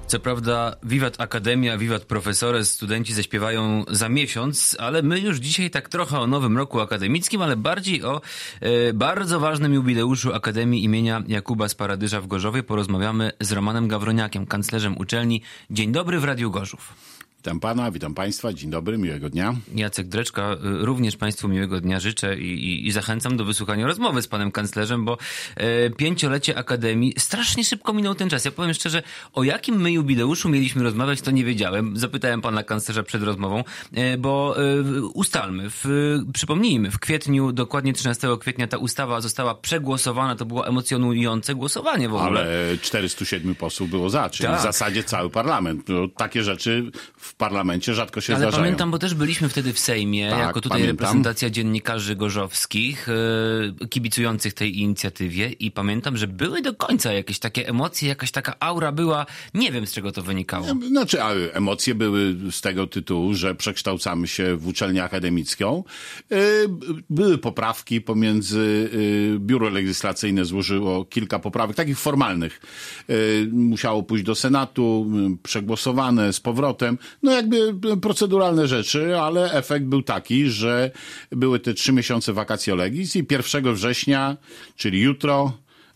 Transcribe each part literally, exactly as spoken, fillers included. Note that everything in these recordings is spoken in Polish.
Co prawda Wiwat Akademia, Wiwat Profesores studenci zaśpiewają za miesiąc, ale my już dzisiaj tak trochę o nowym roku akademickim, ale bardziej o e, bardzo ważnym jubileuszu Akademii imienia Jakuba Sparadyża w Gorzowie porozmawiamy z Romanem Gawroniakiem, kanclerzem uczelni. Dzień dobry w Radiu Gorzów. Witam pana, witam państwa, dzień dobry, miłego dnia. Jacek Dreczka, również państwu miłego dnia życzę i, i, i zachęcam do wysłuchania rozmowy z panem kanclerzem, bo e, pięciolecie Akademii, strasznie szybko minął ten czas. Ja powiem szczerze, o jakim my jubileuszu mieliśmy rozmawiać, to nie wiedziałem. Zapytałem pana kanclerza przed rozmową, e, bo e, ustalmy, w, przypomnijmy, w kwietniu, dokładnie trzynastego kwietnia ta ustawa została przegłosowana, to było emocjonujące głosowanie w ogóle. Ale czterystu siedmiu posłów było za, czyli tak. W zasadzie cały parlament. No, takie rzeczy w parlamencie rzadko się Ale zdarzają. Ale pamiętam, bo też byliśmy wtedy w Sejmie, tak, jako tutaj pamiętam. Reprezentacja dziennikarzy gorzowskich, e, kibicujących tej inicjatywie i pamiętam, że były do końca jakieś takie emocje, jakaś taka aura była, nie wiem z czego to wynikało. Znaczy, emocje były z tego tytułu, że przekształcamy się w uczelnię akademicką. E, były poprawki pomiędzy, e, biuro legislacyjne złożyło kilka poprawek, takich formalnych. E, musiało pójść do Senatu, przegłosowane z powrotem. No jakby proceduralne rzeczy, ale efekt był taki, że były te trzy miesiące vacatio legis i pierwszego września, czyli jutro,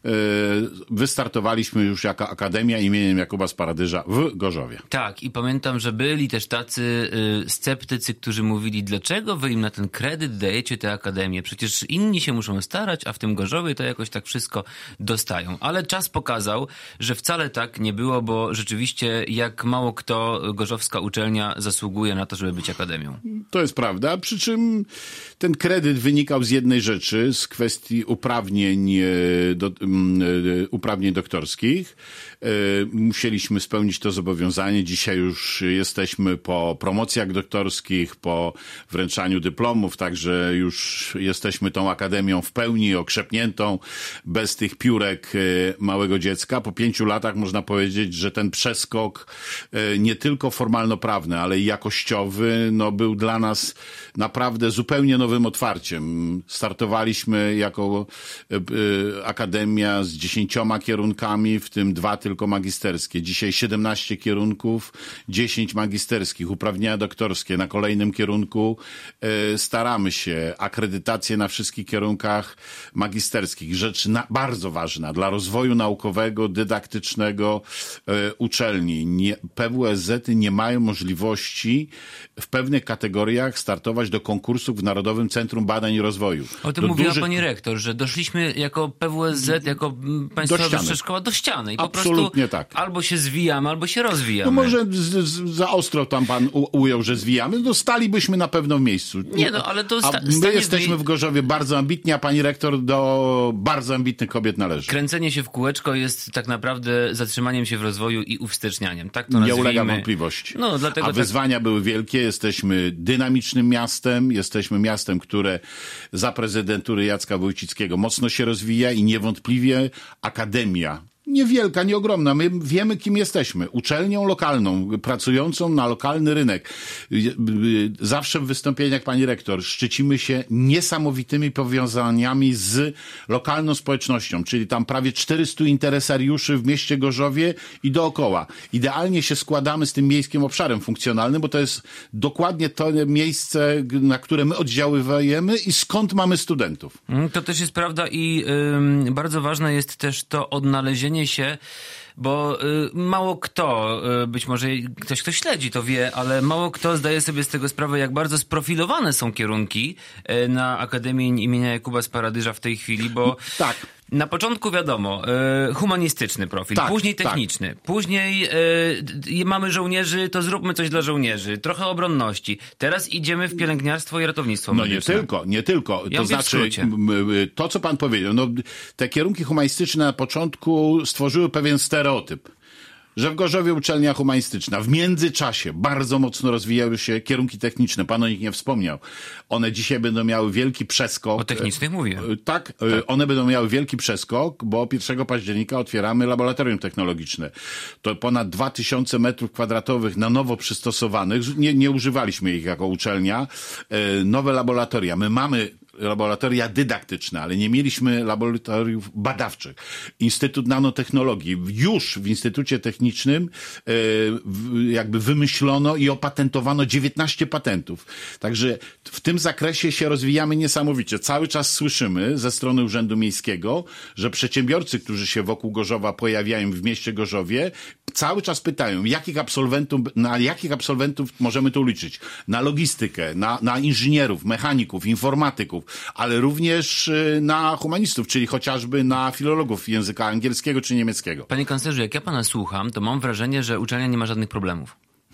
wystartowaliśmy już jako Akademia imieniem Jakuba Sparadyża w Gorzowie. Tak, i pamiętam, że byli też tacy y, sceptycy, którzy mówili, dlaczego wy im na ten kredyt dajecie tę Akademię? Przecież inni się muszą starać, a w tym Gorzowie to jakoś tak wszystko dostają. Ale czas pokazał, że wcale tak nie było, bo rzeczywiście jak mało kto gorzowska uczelnia zasługuje na to, żeby być Akademią. To jest prawda, przy czym ten kredyt wynikał z jednej rzeczy, z kwestii uprawnień do uprawnień doktorskich. Musieliśmy spełnić to zobowiązanie. Dzisiaj już jesteśmy po promocjach doktorskich, po wręczaniu dyplomów, także już jesteśmy tą akademią w pełni okrzepniętą, bez tych piórek małego dziecka. Po pięciu latach można powiedzieć, że ten przeskok nie tylko formalno-prawny, ale i jakościowy, no był dla nas naprawdę zupełnie nowym otwarciem. Startowaliśmy jako akademia z dziesięcioma kierunkami, w tym dwa tylko magisterskie. Dzisiaj siedemnaście kierunków, dziesięć magisterskich, uprawnienia doktorskie. Na kolejnym kierunku e, staramy się, akredytacje na wszystkich kierunkach magisterskich. Rzecz na, bardzo ważna dla rozwoju naukowego, dydaktycznego e, uczelni. Nie, P W S Z-y nie mają możliwości w pewnych kategoriach startować do konkursów w Narodowym Centrum Badań i Rozwoju. O tym do mówiła dużych... pani rektor, że doszliśmy jako P W S Z, jako Państwowa Wyższa Szkoła do ściany. I Absolutnie po prostu tak. Albo się zwijamy, albo się rozwijamy. No może z, z, za ostro tam pan u, ujął, że zwijamy. No stalibyśmy na pewno w miejscu. Nie no, ale to... Sta- a my jesteśmy w Gorzowie bardzo ambitni, a pani rektor do bardzo ambitnych kobiet należy. Kręcenie się w kółeczko jest tak naprawdę zatrzymaniem się w rozwoju i uwstecznianiem. Tak to nazwijmy. Nie ulega wątpliwości. No, dlatego a wyzwania tak... były wielkie. Jesteśmy dynamicznym miastem. Jesteśmy miastem, które za prezydentury Jacka Wójcickiego mocno się rozwija i niewątpliwie Akademia, niewielka, nie ogromna. My wiemy, kim jesteśmy. Uczelnią lokalną, pracującą na lokalny rynek. Zawsze w wystąpieniach pani rektor szczycimy się niesamowitymi powiązaniami z lokalną społecznością, czyli tam prawie czterystu interesariuszy w mieście Gorzowie i dookoła. Idealnie się składamy z tym miejskim obszarem funkcjonalnym, bo to jest dokładnie to miejsce, na które my oddziaływujemy i skąd mamy studentów. To też jest prawda i yy, bardzo ważne jest też to odnalezienie się, bo y, mało kto, y, być może ktoś, kto śledzi to wie, ale mało kto zdaje sobie z tego sprawę, jak bardzo sprofilowane są kierunki y, na Akademii imienia Jakuba Sparadyża w tej chwili, bo... Tak. Na początku wiadomo, y, humanistyczny profil, tak, później techniczny, tak. później y, mamy żołnierzy, to zróbmy coś dla żołnierzy, trochę obronności. Teraz idziemy w pielęgniarstwo i ratownictwo No medyczne. nie tylko, nie tylko. Ja to znaczy, to co pan powiedział, no te kierunki humanistyczne na początku stworzyły pewien stereotyp, że w Gorzowie uczelnia humanistyczna. W międzyczasie bardzo mocno rozwijały się kierunki techniczne. Pan o nich nie wspomniał. One dzisiaj będą miały wielki przeskok. O technicznych mówię. Tak, tak, one będą miały wielki przeskok, bo pierwszego października otwieramy laboratorium technologiczne. To ponad dwa tysiące metrów kwadratowych na nowo przystosowanych. Nie, nie używaliśmy ich jako uczelnia. Nowe laboratoria. My mamy laboratoria dydaktyczne, ale nie mieliśmy laboratoriów badawczych. Instytut Nanotechnologii. Już w Instytucie Technicznym jakby wymyślono i opatentowano dziewiętnaście patentów. Także w tym zakresie się rozwijamy niesamowicie. Cały czas słyszymy ze strony Urzędu Miejskiego, że przedsiębiorcy, którzy się wokół Gorzowa pojawiają w mieście Gorzowie, cały czas pytają, jakich absolwentów, na jakich absolwentów możemy tu liczyć? Na logistykę, na, na inżynierów, mechaników, informatyków, ale również na humanistów, czyli chociażby na filologów języka angielskiego czy niemieckiego. Panie kanclerzu, jak ja pana słucham, to mam wrażenie, że uczelnia nie ma żadnych problemów.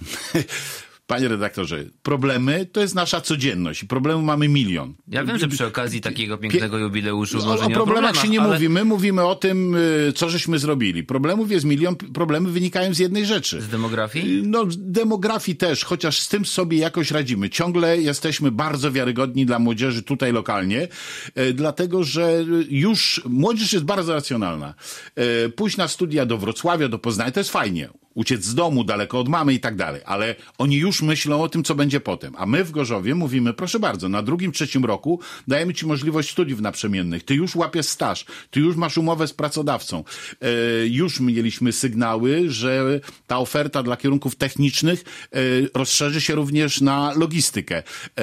Panie redaktorze, problemy to jest nasza codzienność i problemu mamy milion. Ja wiem, że przy okazji takiego pięknego jubileuszu o, może o nie problemach, o problemach się nie ale... mówi. My mówimy o tym, co żeśmy zrobili. Problemów jest milion, problemy wynikają z jednej rzeczy. Z demografii? No, z demografii też, chociaż z tym sobie jakoś radzimy. Ciągle jesteśmy bardzo wiarygodni dla młodzieży tutaj lokalnie, dlatego, że już młodzież jest bardzo racjonalna. Pójść na studia do Wrocławia, do Poznania, to jest fajnie. Uciec z domu, daleko od mamy i tak dalej, ale oni już myślą o tym, co będzie potem. A my w Gorzowie mówimy, proszę bardzo, na drugim, trzecim roku dajemy ci możliwość studiów naprzemiennych. Ty już łapiesz staż, ty już masz umowę z pracodawcą. E, już mieliśmy sygnały, że ta oferta dla kierunków technicznych e, rozszerzy się również na logistykę. E,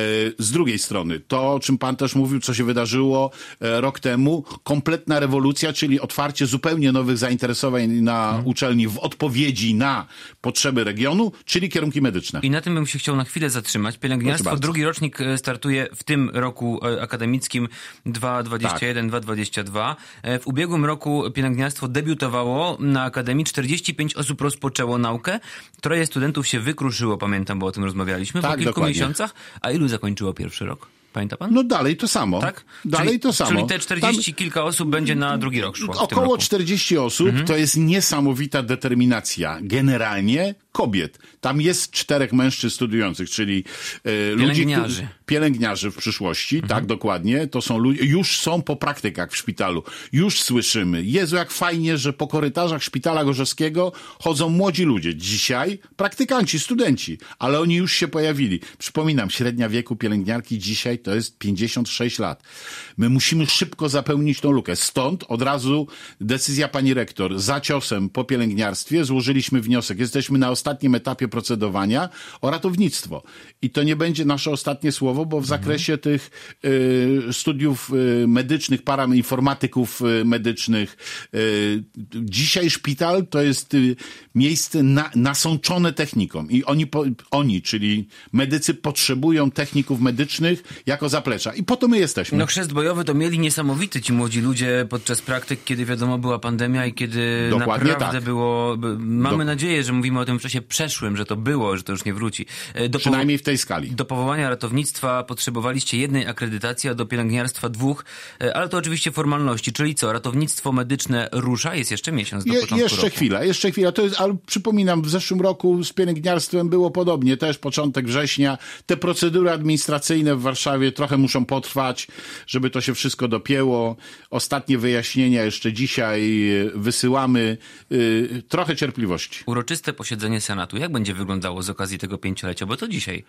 z drugiej strony, to, o czym pan też mówił, co się wydarzyło e, rok temu, kompletna rewolucja, czyli otwarcie zupełnie nowych zainteresowań na hmm. uczelni w odpowiedzi na potrzeby regionu, czyli kierunki medyczne. I na tym bym się chciał na chwilę zatrzymać. Pielęgniarstwo, drugi rocznik startuje w tym roku akademickim dwa tysiące dwudziestym pierwszym dwa tysiące dwudziestym drugim. W ubiegłym roku pielęgniarstwo debiutowało na Akademii, czterdzieści pięć osób rozpoczęło naukę, troje studentów się wykruszyło, pamiętam, bo o tym rozmawialiśmy, tak, po kilku dokładnie. miesiącach. A ilu zakończyło pierwszy rok? Pamięta pan? No dalej to samo. Tak? Dalej czyli, to samo. Czyli te czterdzieści Tam, kilka osób będzie na drugi rok szło. Około czterdzieści osób, mhm. To jest niesamowita determinacja. Generalnie kobiet. Tam jest czterech mężczyzn studiujących, czyli e, pielęgniarzy. ludzi, pielęgniarzy w przyszłości, mhm. tak dokładnie. To są ludzie, już są po praktykach w szpitalu. Już słyszymy. Jezu, jak fajnie, że po korytarzach szpitala gorzowskiego chodzą młodzi ludzie. Dzisiaj praktykanci, studenci, ale oni już się pojawili. Przypominam, średnia wieku pielęgniarki dzisiaj to jest pięćdziesiąt sześć lat. My musimy szybko zapełnić tą lukę. Stąd od razu decyzja pani rektor. Za ciosem po pielęgniarstwie złożyliśmy wniosek. Jesteśmy na ostatnim etapie procedowania o ratownictwo. I to nie będzie nasze ostatnie słowo, bo w zakresie mhm. tych y, studiów y, medycznych, parainformatyków y, medycznych, y, dzisiaj szpital to jest y, miejsce na, nasączone techniką. I oni, po, oni, czyli medycy, potrzebują techników medycznych jako zaplecza. I po to my jesteśmy. No chrzest bojowy to mieli niesamowity ci młodzi ludzie podczas praktyk, kiedy wiadomo była pandemia i kiedy Dokładnie naprawdę tak. było... Mamy Do... nadzieję, że mówimy o tym w czasie przeszłym, że to było, że to już nie wróci. Do Przynajmniej w tej skali. Do powołania ratownictwa potrzebowaliście jednej akredytacji, a do pielęgniarstwa dwóch, ale to oczywiście formalności. Czyli co, ratownictwo medyczne rusza? Jest jeszcze miesiąc do Je, początku jeszcze roku. chwila, jeszcze chwila. To jest, ale przypominam, w zeszłym roku z pielęgniarstwem było podobnie. Też początek września. Te procedury administracyjne w Warszawie trochę muszą potrwać, żeby to się wszystko dopięło. Ostatnie wyjaśnienia jeszcze dzisiaj wysyłamy. Yy, trochę cierpliwości. Uroczyste posiedzenie Senatu. Jak będzie wyglądało z okazji tego pięciolecia? Bo to dzisiaj.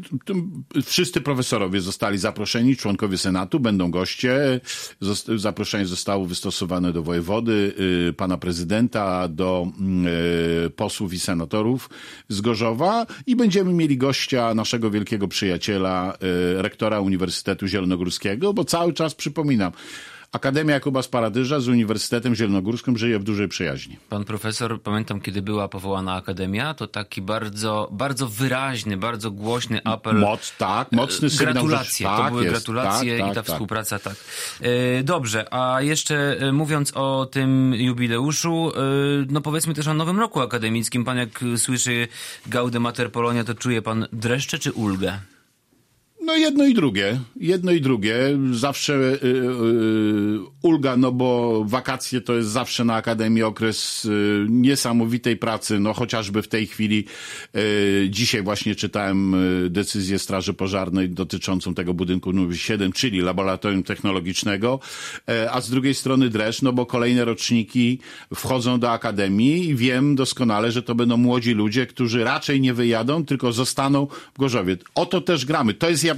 Wszyscy profesorowie zostali zaproszeni, członkowie Senatu, będą goście. Zaproszenie zostało wystosowane do wojewody, yy, pana prezydenta, do yy, posłów i senatorów z Gorzowa i będziemy mieli gościa, naszego wielkiego przyjaciela, yy, rektora Uniwersytetu Zielonogórskiego, bo cały czas przypominam, Akademia Jakuba z Paradyża z Uniwersytetem Zielonogórskim żyje w dużej przyjaźni. Pan profesor, pamiętam, kiedy była powołana Akademia, to taki bardzo, bardzo wyraźny, bardzo głośny apel. Moc, tak, mocny sygnał. Gratulacje, że... to tak, były jest, gratulacje tak, i ta tak, współpraca, tak. E, dobrze, a jeszcze mówiąc o tym jubileuszu, e, no powiedzmy też o nowym roku akademickim. Pan jak słyszy Gaude Mater Polonia, to czuje pan dreszcze czy ulgę? No jedno i drugie, jedno i drugie. Zawsze yy, yy, ulga, no bo wakacje to jest zawsze na Akademii okres yy, niesamowitej pracy, no chociażby w tej chwili yy, dzisiaj właśnie czytałem yy, decyzję Straży Pożarnej dotyczącą tego budynku numer siedem, czyli laboratorium technologicznego, yy, a z drugiej strony dreszcz, no bo kolejne roczniki wchodzą do Akademii i wiem doskonale, że to będą młodzi ludzie, którzy raczej nie wyjadą, tylko zostaną w Gorzowie. O to też gramy. To jest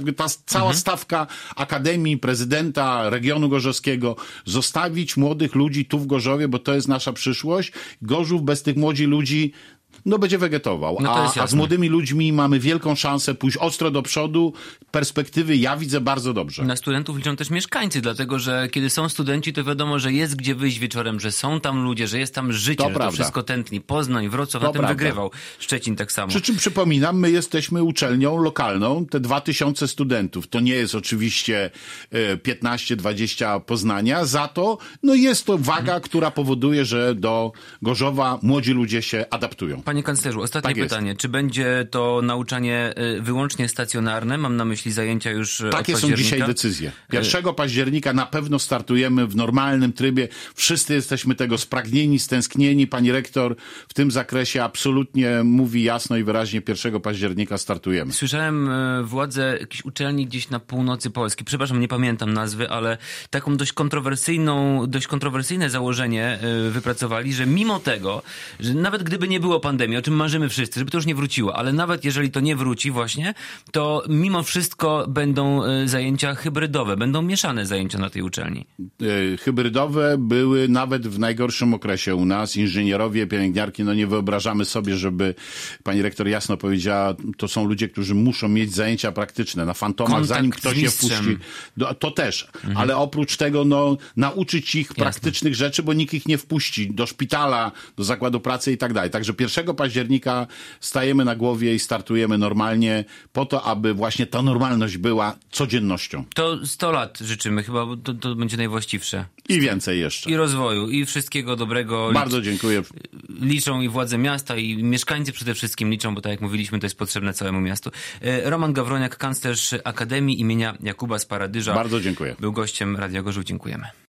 jakby ta cała mhm. stawka Akademii, prezydenta, regionu gorzowskiego, zostawić młodych ludzi tu w Gorzowie, bo to jest nasza przyszłość. Gorzów bez tych młodzi ludzi no będzie wegetował, no a, a z młodymi ludźmi mamy wielką szansę pójść ostro do przodu. Perspektywy ja widzę bardzo dobrze. Na studentów liczą też mieszkańcy, dlatego że kiedy są studenci, to wiadomo, że jest gdzie wyjść wieczorem, że są tam ludzie, że jest tam życie, to że prawda. to wszystko tętni. Poznań, Wrocław to na tym prawda. wygrywał. Szczecin tak samo. Przy czym przypominam, my jesteśmy uczelnią lokalną, te dwa tysiące studentów. To nie jest oczywiście piętnaście dwadzieścia Poznania, za to no jest to waga, hmm. która powoduje, że do Gorzowa młodzi ludzie się adaptują. Panie kanclerzu, ostatnie tak pytanie. Jest. Czy będzie to nauczanie wyłącznie stacjonarne? Mam na myśli zajęcia już Takie od są dzisiaj decyzje. pierwszego października na pewno startujemy w normalnym trybie. Wszyscy jesteśmy tego spragnieni, stęsknieni. Pani rektor w tym zakresie absolutnie mówi jasno i wyraźnie, pierwszego października startujemy. Słyszałem władze jakiejś uczelni gdzieś na północy Polski. Przepraszam, nie pamiętam nazwy, ale taką dość kontrowersyjną, dość kontrowersyjne założenie wypracowali, że mimo tego, że nawet gdyby nie było pandemii, o czym marzymy wszyscy, żeby to już nie wróciło, ale nawet jeżeli to nie wróci właśnie, to mimo wszystko będą zajęcia hybrydowe, będą mieszane zajęcia na tej uczelni. Hybrydowe były nawet w najgorszym okresie u nas. Inżynierowie, pielęgniarki, no nie wyobrażamy sobie, żeby pani rektor jasno powiedziała, to są ludzie, którzy muszą mieć zajęcia praktyczne na fantomach, Kontakt zanim ktoś je wpuści. To też, mhm. ale oprócz tego no, nauczyć ich Jasne. praktycznych rzeczy, bo nikt ich nie wpuści do szpitala, do zakładu pracy i tak dalej. Także pierwszego października stajemy na głowie i startujemy normalnie po to, aby właśnie ta normalność była codziennością. To sto lat życzymy chyba, bo to, to będzie najwłaściwsze. I więcej jeszcze. I rozwoju, i wszystkiego dobrego. Bardzo dziękuję. Liczą i władze miasta, i mieszkańcy przede wszystkim liczą, bo tak jak mówiliśmy, to jest potrzebne całemu miastu. Roman Gawroniak, kanclerz Akademii imienia Jakuba z Paradyża. Bardzo dziękuję. Był gościem Radia Gorzów. Dziękujemy.